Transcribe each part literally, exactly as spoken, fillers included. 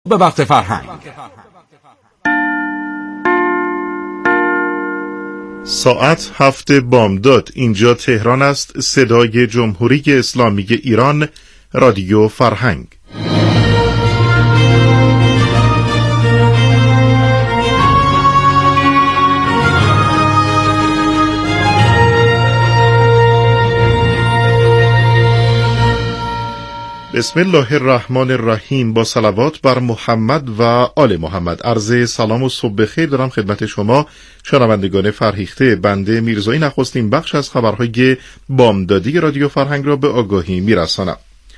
به وقت فرهنگ. ساعت هفت بامداد. اینجا تهران است. صدای جمهوری اسلامی ایران، رادیو فرهنگ. بسم الله الرحمن الرحیم. با صلوات بر محمد و آل محمد. عرض سلام و صبح بخیر دارم خدمت شما شنوندگان فرهیخته. بنده میرزایی نخستین بخش از خبرهای بامدادی رادیو فرهنگ را به آگاهی میرسانم.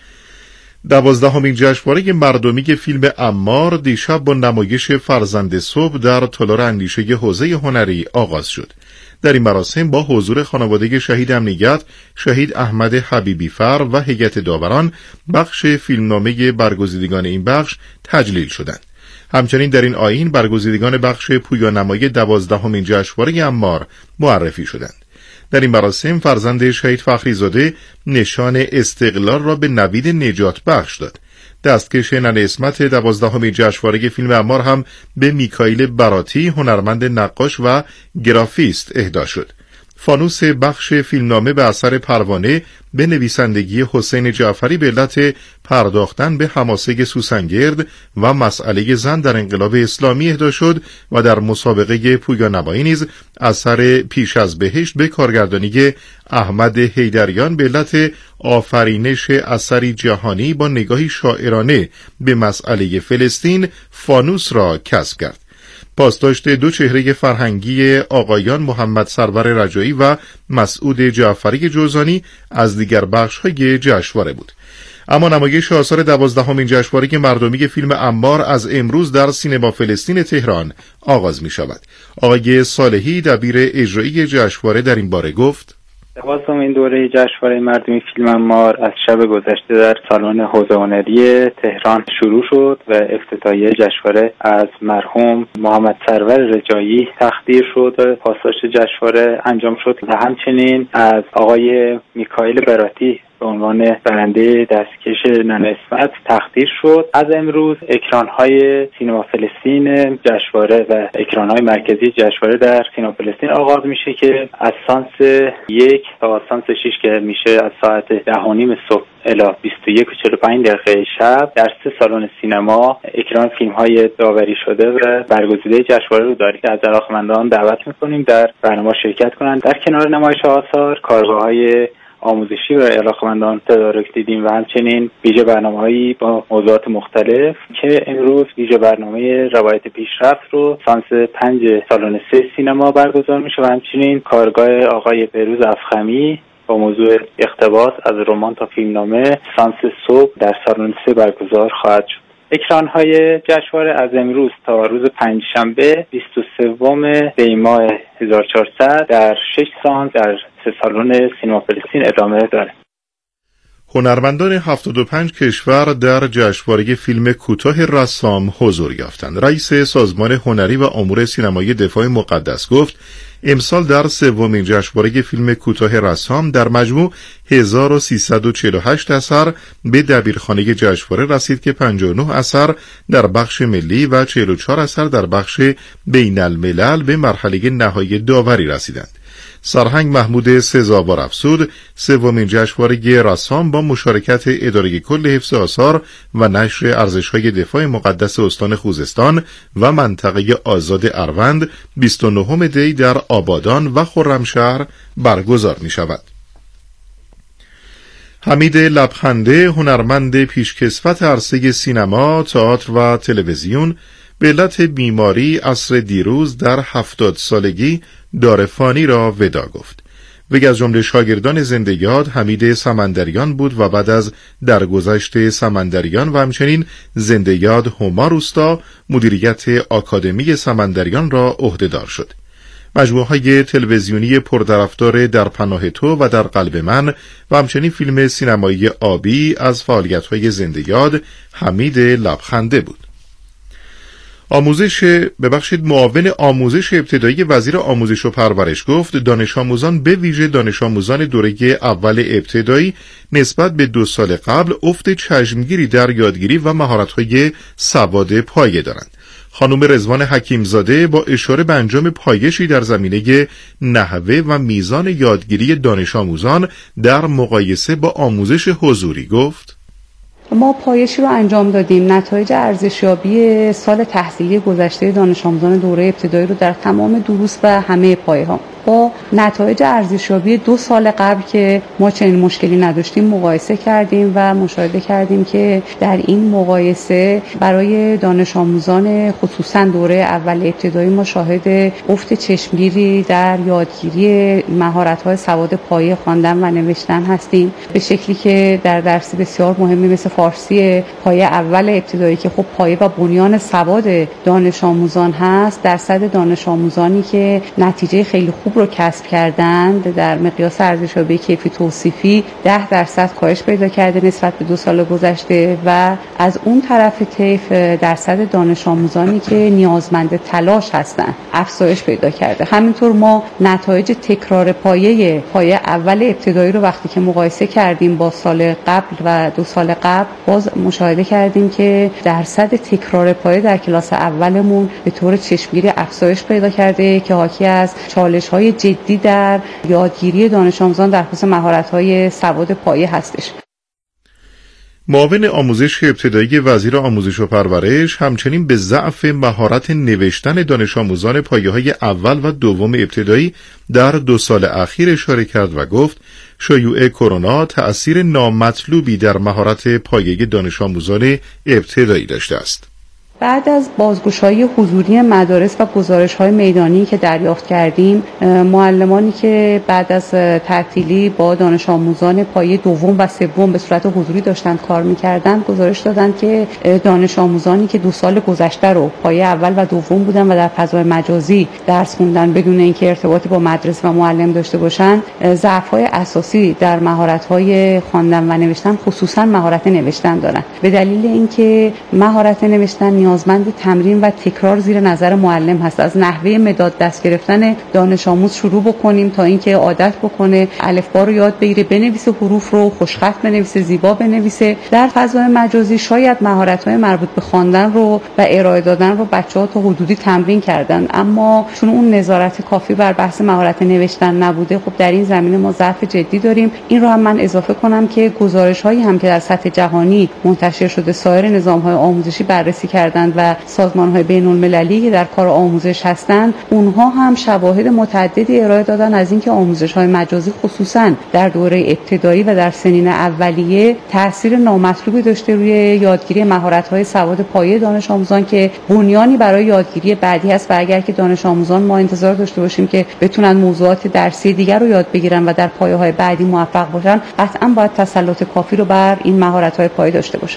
دوازدهمین جشنواره مردمی فیلم عمار دیشب با نمایش فرزند صبح در تالار اندیشه حوزه هنری آغاز شد. در این مراسم با حضور خانواده شهید امنیت، شهید احمد حبیبی فر و هیئت داوران، بخش فیلمنامه برگزیدگان این بخش تجلیل شدند. همچنین در این آیین برگزیدگان بخش پویانمایی دوازدهمین جشنواره عمار معرفی شدند. در این مراسم فرزند شهید فخریزاده نشان استقلال را به نوید نجات بخش داد. دستکش ننه اسمت دوازدهمین جشنواره فیلم عمار هم به میکائیل براتی، هنرمند نقاش و گرافیست، اهدا شد. فانوس بخش فیلمنامه به اثر پروانه به نویسندگی حسین جعفری به علت پرداختن به حماسه سوسنگرد و مسئله زن در انقلاب اسلامی اهدا شد و در مسابقه پویانمایی نیز اثر پیش از بهشت به کارگردانی احمد حیدریان به علت آفرینش اثری جهانی با نگاهی شاعرانه به مسئله فلسطین فانوس را کسب کرد. پاسداشت دو چهره فرهنگی آقایان محمد سرور رجایی و مسعود جعفری جوزانی از دیگر بخش‌های جشنواره بود. اما نمایش آثار دوازدهمین جشنواره مردمی فیلم عمار از امروز در سینما فلسطین تهران آغاز می شود. آقای صالحی دبیر اجرایی جشنواره در این باره گفت: دوازدهمین دوره جشنواره مردمی فیلم عمار از شب گذشته در سالن حوزه هنری تهران شروع شد و افتتاحیه جشنواره از مرحوم محمد سرور رجایی تقدیر شد. پاسداشت جشنواره انجام شد و همچنین از آقای میکائیل براتی به عنوان برنده دستکش ننه اسمت تقدیر شد. از امروز اکران‌های سینما فلسطین جشنواره و اکران‌های مرکزی جشنواره در سینما فلسطین آغاز میشه که از سانس یک تا سانس شش که میشه از ساعت ده و نیم صبح الی بیست و یک و چهل و پنج دقیقه شب در سه سالن سینما اکران فیلم‌های داوری شده و برگزیده جشنواره رو داریم. از علاقه‌مندان دعوت می‌کنیم در برنامه شرکت کنند. در کنار نمایش آثار کارگاه‌های آموزشی و علاقه‌مندان تدارک دیدیم و همچنین ویژه برنامه‌هایی با موضوعات مختلف که امروز ویژه برنامه روایت پیشرفت رو سانس پنج سالن سه سینما برگزار میشه و همچنین کارگاه آقای بهروز افخمی با موضوع اقتباس از رمان تا فیلمنامه سانس صبح در سالن سه برگزار خواهد شد. اکران‌های جشنواره از امروز تا روز پنجشنبه بیست و سوم دی ماه هزار و چهارصد در شش سانس در سه سالن سینما فلسطین ادامه داره. هنرمندان هفتاد و پنج کشور در جشنواره فیلم کوتاه رسام حضور یافتند. رئیس سازمان هنری و امور سینمایی دفاع مقدس گفت امسال در سومین جشنواره فیلم کوتاه رسام در مجموع هزار و سیصد و چهل و هشت اثر به دبیرخانه جشنواره رسید که پنجاه و نه اثر در بخش ملی و چهل و چهار اثر در بخش بین الملل به مرحله نهایی داوری رسیدند. سرهنگ محمود سزاوار افزود سومین جشنواره رسام با مشارکت اداره کل حفظ آثار و نشر ارزش‌های دفاع مقدس استان خوزستان و منطقه آزاد اروند بیست و نهم دی در آبادان و خرمشهر برگزار می شود. حمید لبخنده هنرمند پیشکسوت عرصه سینما، تئاتر و تلویزیون به علت بیماری عصر دیروز در هفتاد سالگی دار فانی را ودا گفت. وی از جمله شاگردان زنده یاد حمید سمندریان بود و بعد از درگذشت سمندریان و همچنین زنده یاد هما روستا مدیریت آکادمی سمندریان را عهده‌دار شد. مجموعه‌های تلویزیونی پرطرفدار در پناه تو و در قلب من و همچنین فیلم سینمایی آبی از فعالیت‌های زنده یاد حمید لبخنده بود. آموزش ببخشید معاون آموزش ابتدایی وزیر آموزش و پرورش گفت دانش آموزان به ویژه دانش آموزان دوره اول ابتدایی نسبت به دو سال قبل افت چشمگیری در یادگیری و مهارت‌های سواد پایه دارند. خانم رضوان حکیمزاده با اشاره به انجام پایشی در زمینه نحوه و میزان یادگیری دانش آموزان در مقایسه با آموزش حضوری گفت: ما پایشی رو انجام دادیم. نتایج ارزشیابی سال تحصیلی گذشته دانش آموزان دوره ابتدایی رو در تمام دروس و همه پایه‌ها با نتایج ارزشیابی دو سال قبل که ما چنین مشکلی نداشتیم مقایسه کردیم و مشاهده کردیم که در این مقایسه برای دانش آموزان خصوصا دوره اول ابتدایی ما شاهد افت چشمگیری در یادگیری مهارت‌های سواد پایه خواندن و نوشتن هستیم، به شکلی که در درس بسیار مهمی مثل فارسی پایه اول ابتدایی که خب پایه و بنیان سواد دانش آموزان هست، درصد دانش آموزانی که نتیجه خیلی خوب رو کسب کردند در مقیاس ارزشیابی کیفی توصیفی ده درصد کاهش پیدا کرده نسبت به دو سال گذشته و از اون طرف طیف درصد دانش آموزانی که نیازمند تلاش هستند افزایش پیدا کرده. همینطور ما نتایج تکرار پایه پایه اول ابتدایی رو وقتی که مقایسه کردیم با سال قبل و دو سال قبل باز مشاهده کردیم که درصد تکرار پایه در کلاس اولمون به طور چشمگیری افزایش پیدا کرده که حاکی از چالش‌های جدی در یادگیری دانش آموزان در خصوص مهارت‌های سواد پایه هستش. معاون آموزش ابتدایی وزیر آموزش و پرورش همچنین به ضعف مهارت نوشتن دانش آموزان پایه‌های اول و دوم ابتدایی در دو سال اخیر اشاره کرد و گفت شیوع کرونا تأثیر نامطلوبی در مهارت پایه دانش آموزان ابتدایی داشته است. بعد از بازگشایی حضوری مدارس و گزارش‌های میدانی که دریافت کردیم، معلمانی که بعد از تعطیلی با دانش آموزان پایه دوم و سوم به صورت حضوری داشتن کار می‌کردند، گزارش دادند که دانش آموزانی که دو سال گذشته رو پایه اول و دوم بودن و در فضای مجازی درس خوندن بدون اینکه ارتباطی با مدرسه و معلم داشته باشن، ضعف‌های اساسی در مهارت‌های خواندن و نوشتن، خصوصاً مهارت نوشتن دارن. به دلیل اینکه مهارت نوشتن نیازمند تمرین و تکرار زیر نظر معلم هست. از نحوه مداد دست گرفتن دانش آموز شروع بکنیم تا اینکه عادت بکنه الفبا رو یاد بگیره، بنویسه حروف رو خوشخط بنویسه، زیبا بنویسه. در فضای مجازی شاید مهارت‌های مربوط به خواندن رو و ارائه دادن رو بچه‌ها تا حدودی تمرین کردن، اما چون اون نظارت کافی بر بحث مهارت نوشتن نبوده، خب در این زمینه ما ضعف جدی داریم. این رو هم من اضافه کنم که گزارش‌هایی هم که در سطح جهانی منتشر شده سایر نظام‌های آموزشی بررسی کردن و سازمان‌های بین‌المللی که در کار آموزش هستند، اونها هم شواهد متعددی ارائه دادن از اینکه آموزش‌های مجازی خصوصاً در دوره ابتدایی و در سنین اولیه تأثیر نامطلوبی داشته روی یادگیری مهارت‌های سواد پایه دانش آموزان که بنیانی برای یادگیری بعدی است و اگر که دانش آموزان ما انتظار داشته باشیم که بتونن موضوعات درسی دیگر رو یاد بگیرن و در پایه‌های بعدی موفق باشن، قطعاً باید تسلط کافی رو بر این مهارت‌های پایه داشته باشن.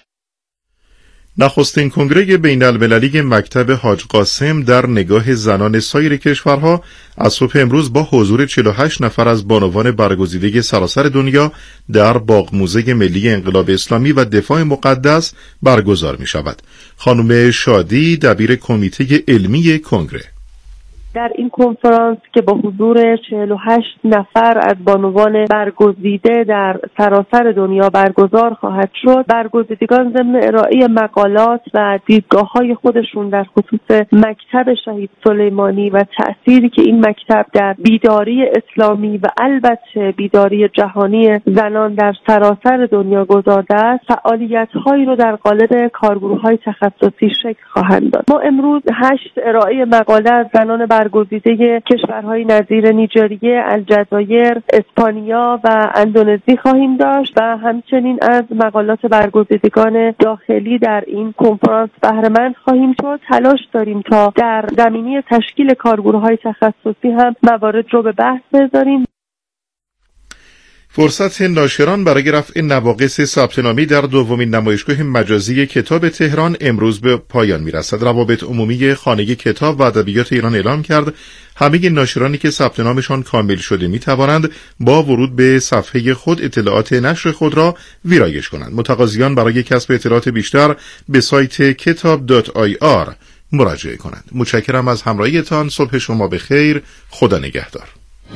نخستین کنگره بین المللی مکتب حاج قاسم در نگاه زنان سایر کشورها از صبح امروز با حضور چهل و هشت نفر از بانوان برگزیده سراسر دنیا در باغ موزه ملی انقلاب اسلامی و دفاع مقدس برگزار می شود. خانم شادی دبیر کمیته علمی کنگره: در این کنفرانس که با حضور چهل و هشت نفر از بانوان برگزیده در سراسر دنیا برگزار خواهد شد، برگزیدگان ضمن ارائه مقالات و دیدگاه‌های خودشون در خصوص مکتب شهید سلیمانی و تأثیری که این مکتب در بیداری اسلامی و البته بیداری جهانی زنان در سراسر دنیا گذارده است، فعالیت‌هایی رو در قالب کارگروه‌های تخصصی شکل خواهند داد. ما امروز هشت ارائه مقاله از زنان بر برگزیده کشورهای نظیر نیجریه، الجزایر، اسپانیا و اندونزی خواهیم داشت و همچنین از مقالات برگزیدگان داخلی در این کنفرانس بهره مند خواهیم شد. تلاش داریم تا در زمینه تشکیل کارگروه‌های تخصصی هم موارد رو به بحث بذاریم. فرصت ناشران برای رفع نواقص ثبت‌نامی در دومین نمایشگاه مجازی کتاب تهران امروز به پایان می‌رسد. روابط عمومی خانه کتاب و ادبیات ایران اعلام کرد همه ناشرانی که ثبت نامشان کامل شده می‌توانند با ورود به صفحه خود اطلاعات نشر خود را ویرایش کنند. متقاضیان برای کسب اطلاعات بیشتر به سایت کتاب دات آی آر مراجعه کنند. متشکرم از همراهیتان. صبح شما بخیر. خدا نگهدار.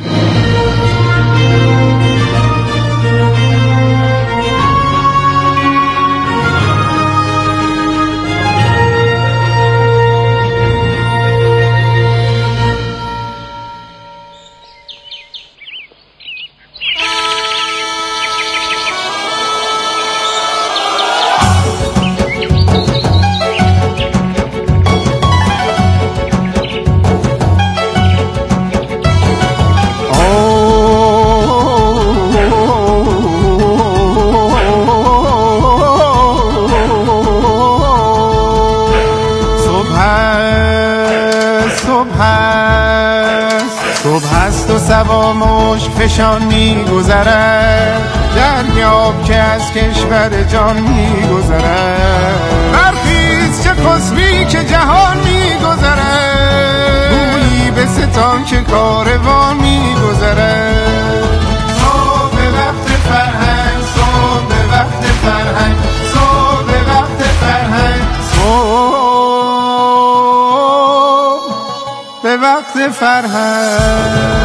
سوا مشک فشان می گذرد، دریاب که از کشور جان می گذرد. برخیز چه خسبی که جهان می گذرد، گویی به ستان که کاروان می گذرد. صبح وقت فرهنگ، صبح وقت فرهنگ، صبح وقت فرهنگ، صبح به وقت فرهنگ.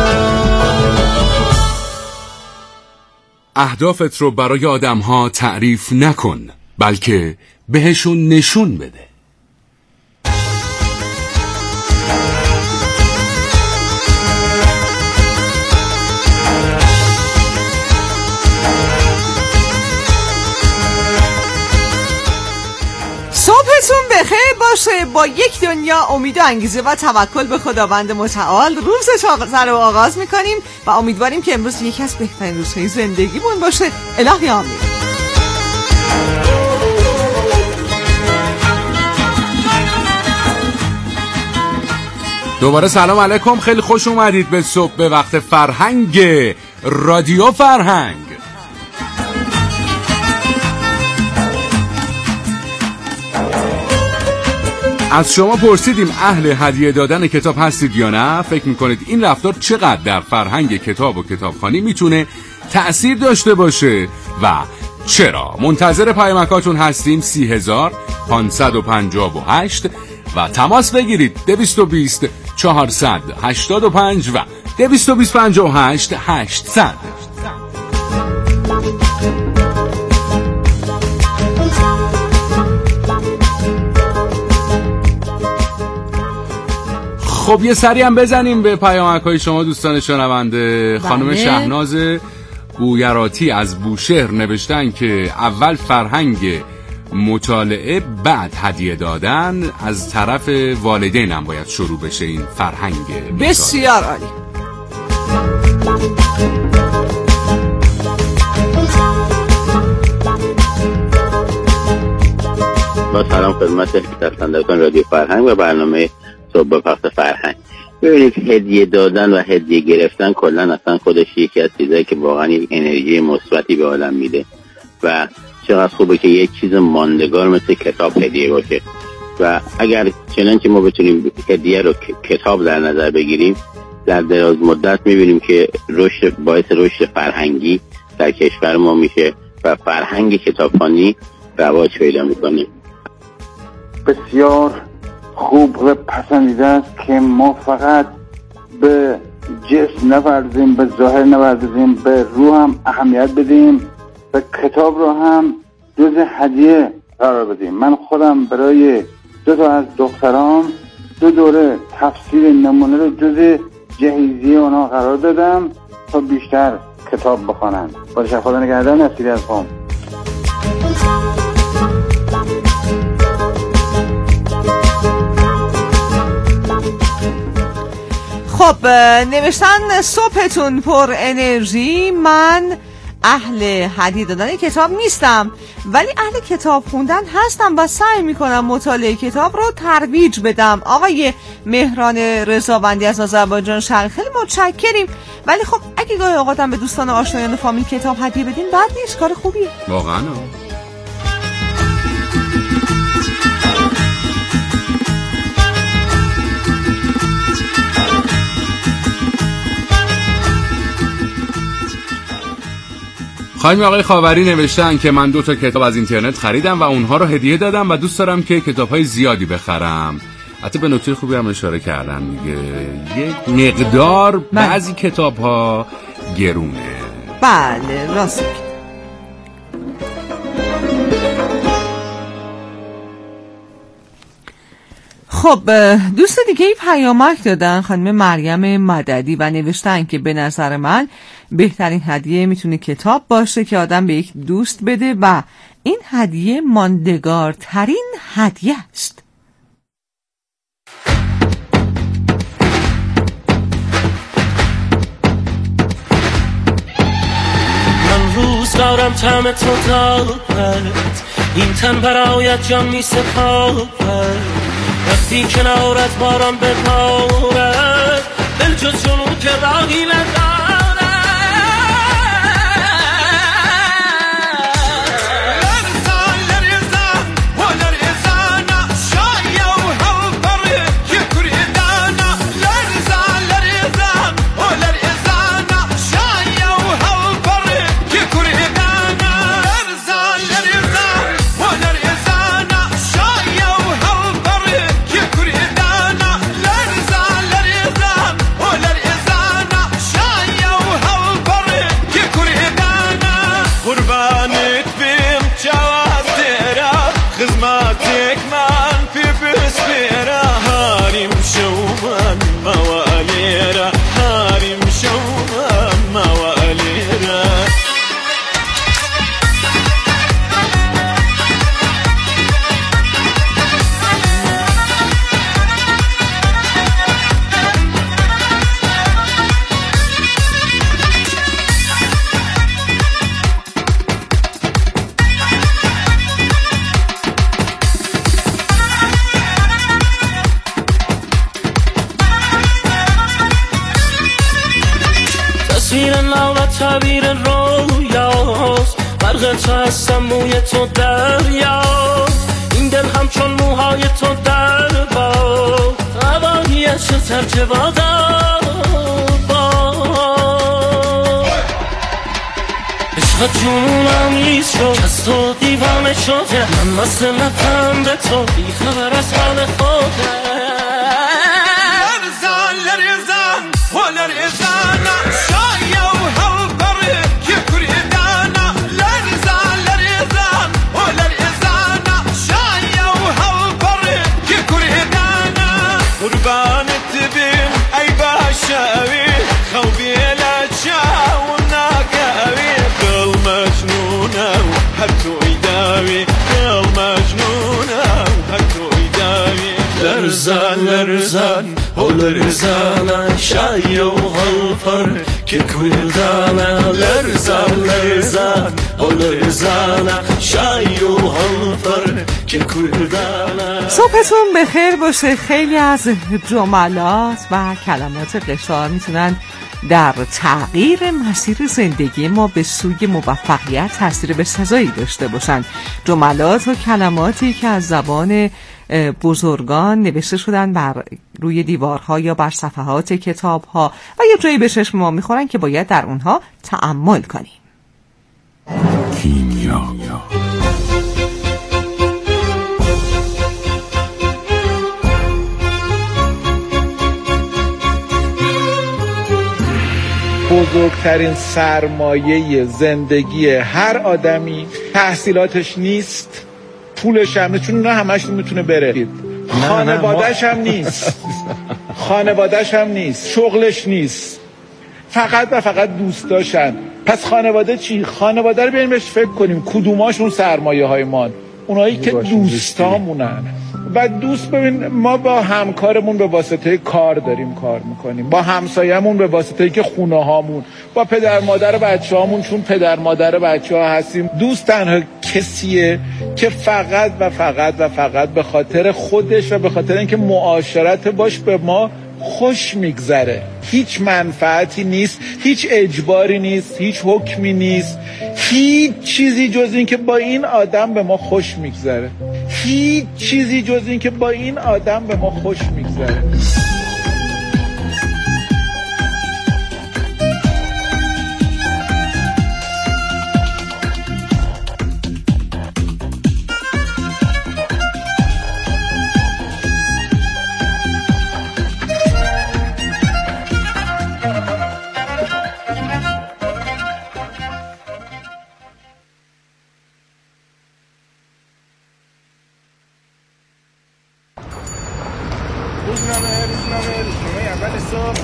اهدافت رو برای آدم‌ها تعریف نکن، بلکه بهشون نشون بده. صبحتون بخیر باشه با یک دنیا امید و انگیزه و توکل به خداوند متعال. روز سر رو آغاز میکنیم و امیدواریم که امروز یکی از بهترین روزهای زندگیمون باشه. الهی آمین. دوباره سلام علیکم، خیلی خوش اومدید به صبح به وقت فرهنگ رادیو فرهنگ. از شما پرسیدیم اهل هدیه دادن کتاب هستید یا نه؟ فکر میکنید این رفتار چقدر در فرهنگ کتاب و کتابخوانی میتونه تأثیر داشته باشه و چرا؟ منتظر پیامکاتون هستیم. سی هزار پانصد و پنجاه و هشت و تماس بگیرید دویست و بیست چهارصد هشتاد و پنج و دویست و بیست پنجاه و هشت هشتصد. خب یه سری هم بزنیم به پیامک‌های شما دوستان شنونده. خانم شهناز بویراتی از بوشهر نوشتن که اول فرهنگ مطالعه بعد هدیه دادن، از طرف والدینم باید شروع بشه این فرهنگ. بسیار عالی. با سلام خدمت شنوندگان رادیو فرهنگ و برنامه صبح به وقت فرهنگ. ببینید هدیه دادن و هدیه گرفتن کلا اصلا خودش یکی از چیزایی که واقعا یک انرژی مثبتی به آدم میده و چقدر خوبه که یک چیز ماندگار مثل کتاب هدیه باشه و اگر چنانچه ما بتونیم هدیه رو کتاب در نظر بگیریم، در دراز مدت میبینیم که رشد باعث رشد فرهنگی در کشور ما میشه و فرهنگ کتابخوانی رواج پیدا میکنه. بسیار خوب و پسندیده است که ما فقط به جسم نپردازیم، به ظاهر نپردازیم، به روح هم اهمیت بدیم و کتاب رو هم جز هدیه قرار بدیم. من خودم برای دو تا از دخترام دو دوره تفسیر نمونه رو جز جهیزیه اونا قرار دادم تا بیشتر کتاب بخونن. با شکر خدا نگهدار. نصیری از قم. خب نوشتن صبحتون پر انرژی. من اهل هدیه دادن کتاب نیستم ولی اهل کتاب خوندن هستم و سعی میکنم مطالعه کتاب رو ترویج بدم. آقای مهران رضاوندی از آذربایجان شرق، خیلی متشکریم. ولی خب اگه گاهی اوقاتم به دوستان آشنایان و فامیل کتاب هدیه بدین بد نیست، کار خوبیه واقعا. خانم آقای خاوری نوشتن که من دو تا کتاب از اینترنت خریدم و اونها رو هدیه دادم و دوست دارم که کتاب‌های زیادی بخرم. حتی به نکته خوبی هم اشاره کردن دیگه، یه مقدار بعضی کتاب ها گرونه. بله راست. خب دوست دیگه ای پیامک دادن، خانم مریم مددی، و نوشتن که به نظر من بهترین هدیه میتونه کتاب باشه که آدم به یک دوست بده و این هدیه ماندگارترین هدیه است. من روزگارم طعم تو دارد، این تن برایت جان می سپارد، وقتی کنارت باران ببارد دل جز جنون که راهی ندارد. تعبیر رویاست، برق تو هستم موی تو دریا، این دل همچون موهای تو در با هوایش ترک وادار با عشق جنونم ایز شد، از تو دیوانه شده، من مست لبم به تو بی خبر از حال خوده. لرزان لرزان و لرزان شایا و هلبره که کردانا، لرزان لرزان و لرزان شایا و هلبره که کردانا، قربانت بیم ای باشوی خوبی لجاو ناقوی، دل مجنونه و حتو ایداوی، دل مجنونه و حتو ایداوی. لرزان لرزان و لرزان شایا و هلبره که کردانا، لرزان لرزان و لرزان شایا و هلبره که کردانا. صبحتون بخیر باشه. خیلی از جملات و کلمات قشار میتونن در تغییر مسیر زندگی ما به سوی موفقیت تاثیر بسزایی داشته باشن. جملات و کلماتی که از زبان بزرگان نوشته شدن بر روی دیوارها یا بر صفحات کتابها و یا جایی به چشم ما میخورن که باید در اونها تأمل کنیم. کیمیا بزرگترین سرمایه زندگی هر آدمی تحصیلاتش نیست، پولش هم نیست، چون نه همش میتونه بره، خانوادهش هم نیست خانوادهش هم نیست، شغلش نیست، فقط و فقط دوستاشن. پس خانواده چی؟ خانواده رو بیاییم بهش فکر کنیم کدوماشون سرمایه های ما، اونایی که دوستامونن. و دوست ببین، ما با همکارمون به واسطه کار داریم کار میکنیم، با همسایمون به واسطه که خونه هامون، با پدر مادر بچه هامون چون پدر مادر بچه ها هستیم. دوست تنها کسیه که فقط و فقط و فقط به خاطر خودش و به خاطر اینکه معاشرت باش به ما خوش میگذره، هیچ منفعتی نیست، هیچ اجباری نیست، هیچ حکمی نیست، هیچ چیزی جز این که با این آدم به ما خوش میگذره، هیچ چیزی جز این که با این آدم به ما خوش میگذره. روزنامه روزنامه روزنامه اول صبح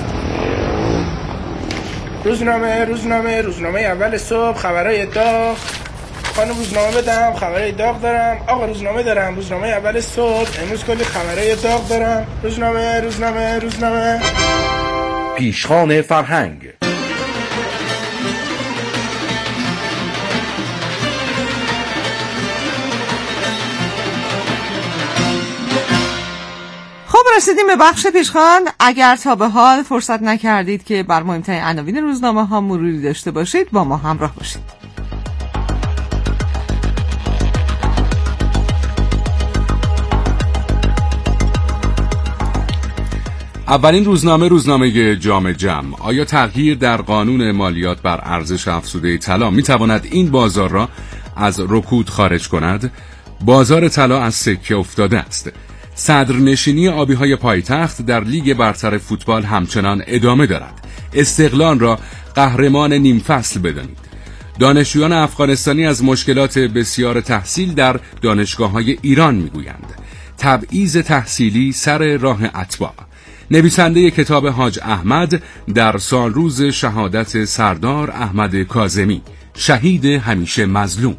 روزنامه روزنامه روزنامه اول صبح خبرای داغ. خانم روزنامه بدم، خبرای داغ دارم. آقا روزنامه دارم، روزنامه اول صبح امروز کلی خبرای داغ دارم. روزنامه روزنامه روزنامه پیشخوان فرهنگ. خب رسیدیم به بخش پیشخوان. اگر تا به حال فرصت نکردید که بر مهمترین عناوین روزنامه ها مروری داشته باشید، با ما همراه باشید. اولین روزنامه روزنامه جام جم. آیا تغییر در قانون مالیات بر ارزش افزوده طلا می تواند این بازار را از رکود خارج کند؟ بازار طلا از سکه افتاده است. صدرنشینی آبی‌های پایتخت در لیگ برتر فوتبال همچنان ادامه دارد. استقلال را قهرمان نیم فصل بدانید. دانشجویان افغانستانی از مشکلات بسیار تحصیل در دانشگاه‌های ایران می‌گویند. تبعیض تحصیلی سر راه اتباع. نویسنده کتاب حاج احمد در سالروز شهادت سردار احمد کاظمی، شهید همیشه مظلوم.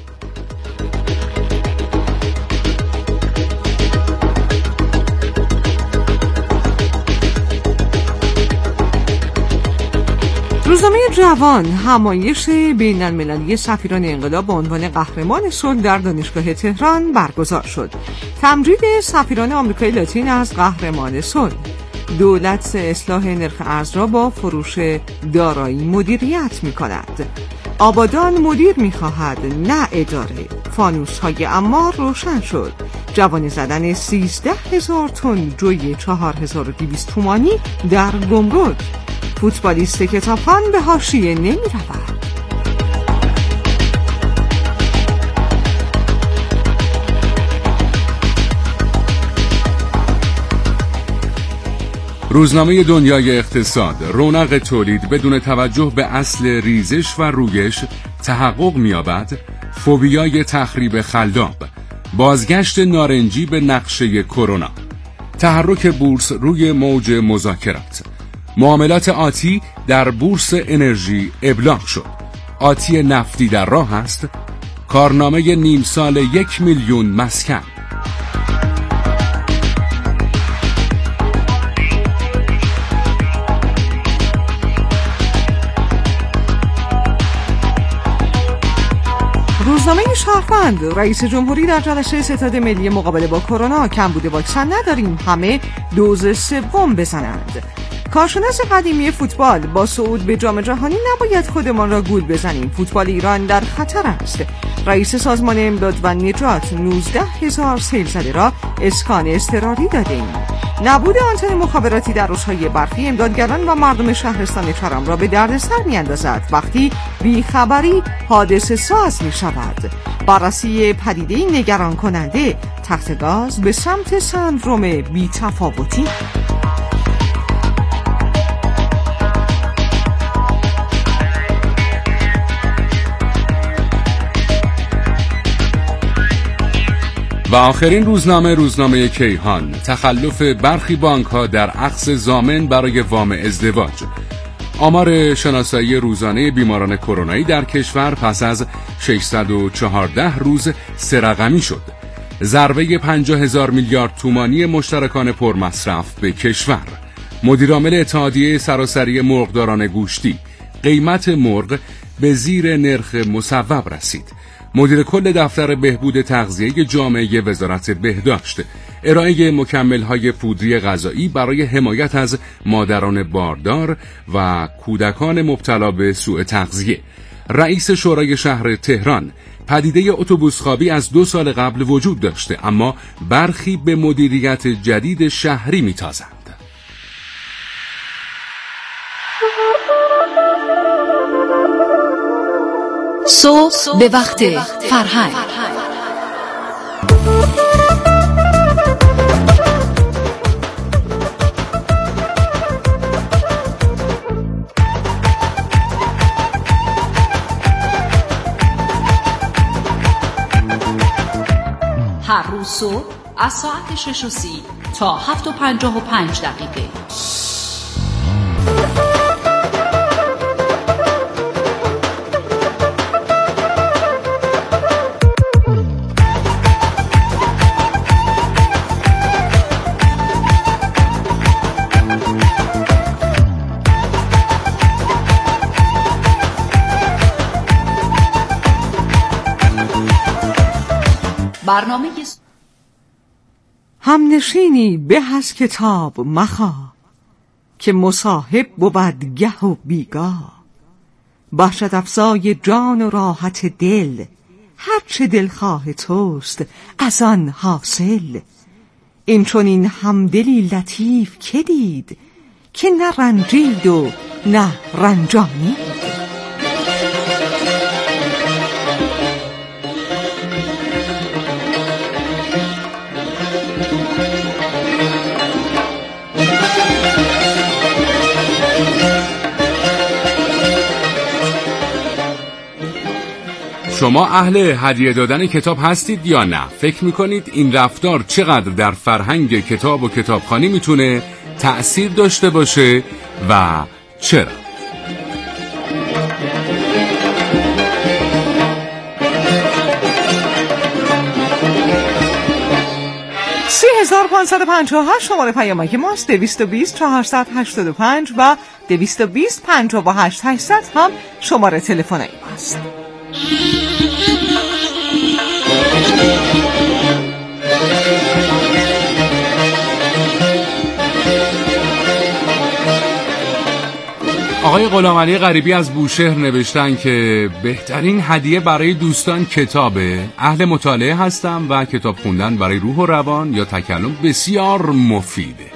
روزنامه جوان. همایش بین المللی سفیران انقلاب با عنوان قهرمان صلح در دانشگاه تهران برگزار شد. تمجید سفیران آمریکای لاتین از قهرمان صلح. دولت اصلاح نرخ ارز را با فروش دارایی مدیریت می کند. آبادان مدیر می خواهد نه اداره. فانوس های عمار روشن شد. جوانی زدن سیزده هزار تن جوی چهار هزار و دویست تومانی در گمرک. فوتبالیست کتابخوان به حاشیه نمی رود. روزنامه دنیای اقتصاد. رونق تولید بدون توجه به اصل ریزش و رویش تحقق می‌یابد. فوبیای تخریب خلاق. بازگشت نارنجی به نقشه کرونا. تحرک بورس روی موج مذاکرات. معاملات آتی در بورس انرژی ابلاغ شد. آتی نفتی در راه است. کارنامه نیم سال یک میلیون مسکن. روزنامه شهروند. رئیس جمهوری در جلسه ستاد ملی مقابله با کرونا: کمبود واکسن نداریم، همه دوز سوم بزنند. کارشناس قدیمی فوتبال: با صعود به جام جهانی نباید خودمان را گول بزنیم، فوتبال ایران در خطر است. رئیس سازمان امداد و نجات: نوزده هزار سیل زده را اسکان اضطراری دادیم. نبود آنتن مخابراتی در روزهای برفی امدادگران و مردم شهرستان کرم را به دردسر می‌اندازد وقتی بیخبری حادثه ساز می‌شود. بررسی پدیده‌ای نگران کننده: تخت گاز به سمت سندروم بی‌تفاوتی. و آخرین روزنامه روزنامه کیهان. تخلف برخی بانک‌ها در اخذ ضامن برای وام ازدواج. آمار شناسایی روزانه بیماران کرونایی در کشور پس از ششصد و چهارده روز سه رقمی شد. ضربه پنجاه هزار میلیارد تومانی مشترکان پرمصرف به کشور. مدیرعامل اتحادیه سراسری مرغداران گوشتی: قیمت مرغ به زیر نرخ مصوب رسید. مدیر کل دفتر بهبود تغذیه جامعه وزارت بهداشت: ارائه مکمل‌های پودری غذایی برای حمایت از مادران باردار و کودکان مبتلا به سوء تغذیه. رئیس شورای شهر تهران: پدیده اتوبوسخوابی از دو سال قبل وجود داشته، اما برخی به مدیریت جدید شهری میتازند. صبح به وقت فرهنگ. هر روز صبح از ساعت شش و سی تا هفت و پنجاه و پنج دقیقه. برنامه همنشینی به از کتاب مخواه که مصاحب بود گه و بیگاه. بخشد افزای جان و راحت دل، هر چه دلخواه توست از آن حاصل. این چون این همدلی لطیف که دید، که نه رنجید و نه رنجانید. شما اهل هدیه دادن کتاب هستید یا نه؟ فکر میکنید این رفتار چقدر در فرهنگ کتاب و کتابخوانی میتونه تأثیر داشته باشه و چرا؟ سی هزار پانصد و پنجاه و هشت شماره پیامک ماست. دویست و بیست چهارصد هشتاد و پنج و دویست و بیست پنجاه و هشت هشتصد هم شماره تلفنی ماست. آقای غلامعلی غریبی از بوشهر نوشتن که بهترین هدیه برای دوستان کتابه. اهل مطالعه هستم و کتاب خوندن برای روح و روان یا تکلم بسیار مفیده.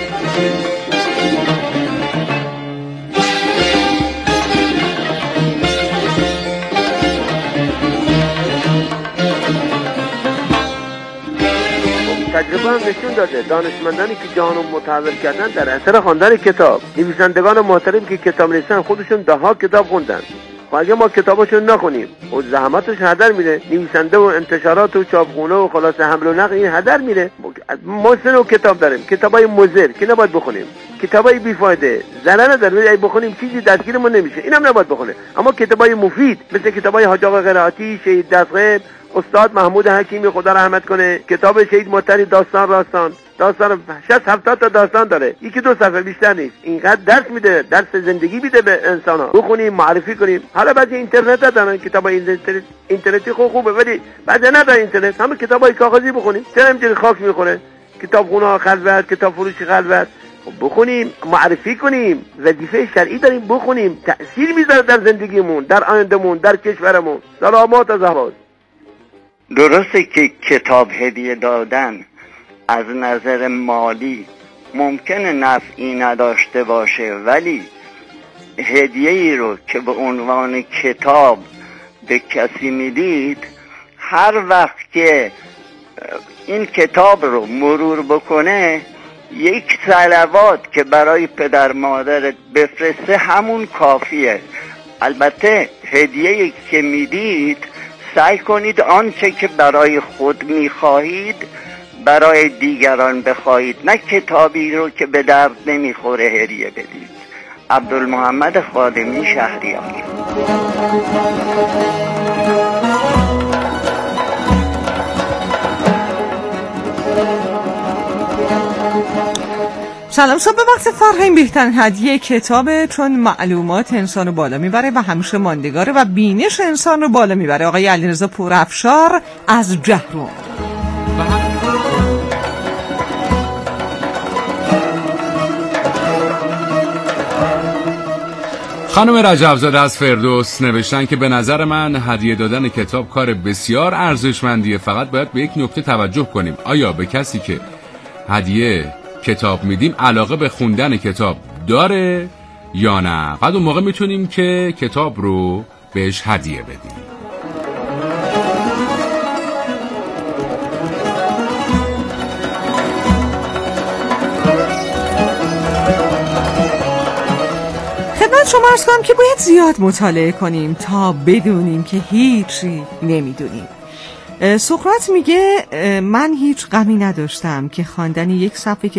تجربه هم نشون داده دانشمندانی که جهان رو متحول کردن در اثر خواندن کتاب، نویسندگان محترم که کتاب نویسن خودشون ده ها کتاب خوندن. و اگه ما کتاباشون نخونیم و زحمتش هدر میره، نویسنده و انتشارات و چاپخونه و خلاصه حمل و نقل این هدر میره. ما سه نوع کتاب داریم: کتابای مضر که نباید بخونیم، کتابای بیفایده ضرر نداره اگه بخونیم چیزی دستگیرمون نمیشه، اینم نباید بخونیم. اما کتابای مفید مثل کتابای حاج آقا قرائتی، شهید دستغیب، استاد محمود حکیمی خدا رحمت کنه، کتاب شهید مطری داستان راستان، داستان شصت هفتاد تا داستان داره، یکی دو صفحه بیشتر نیست. اینقدر درس میده، درس زندگی میده به انسانا. بخونیم، معرفی کنیم. حالا بعضی اینترنت دارن، کتابای اینترنت اینترنتی خوب خوبه ولی بعضی نداره اینترنت، همه کتابای کاغذی بخونیم. چرا اینجوری خاک میخوره؟ کتابخونه خلوت، کتاب فروشی خلوت. بخونیم، معرفی کنیم، وظیفه شرعی داریم بخونیم، تأثیر میذاره در زندگیمون، در آیندهمون، در کشورمون. سلامات از هواز. درسته که کتاب هدیه دادن از نظر مالی ممکنه نفعی نداشته باشه، ولی هدیه ای رو که به عنوان کتاب به کسی میدید، هر وقت که این کتاب رو مرور بکنه یک صلوات که برای پدر مادرت بفرسته همون کافیه. البته هدیه که میدید سعی کنید آنچه که برای خود میخواهید برای دیگران بخواهید، نه کتابی رو که به درد نمیخوره هدیه بدید. عبدالمحمد خادمی، شهریار. سلام، صبح وقت فرهنگ بهترین هدیه کتابه، چون معلومات انسان رو بالا میبره و همیشه ماندگاره و بینش انسان رو بالا میبره. آقای علیرضا پورافشار از جهرم. خانم رجبزاده از فردوس نوشتن که به نظر من هدیه دادن کتاب کار بسیار ارزشمندیه، فقط باید به یک نکته توجه کنیم: آیا به کسی که هدیه کتاب میدیم علاقه به خوندن کتاب داره یا نه؟ بعد اون موقع میتونیم که کتاب رو بهش هدیه بدیم. خدمت شما عرض کنم که باید زیاد مطالعه کنیم تا بدونیم که هیچی نمیدونیم. سقراط میگه من هیچ غمی نداشتم که خواندن یک صفحه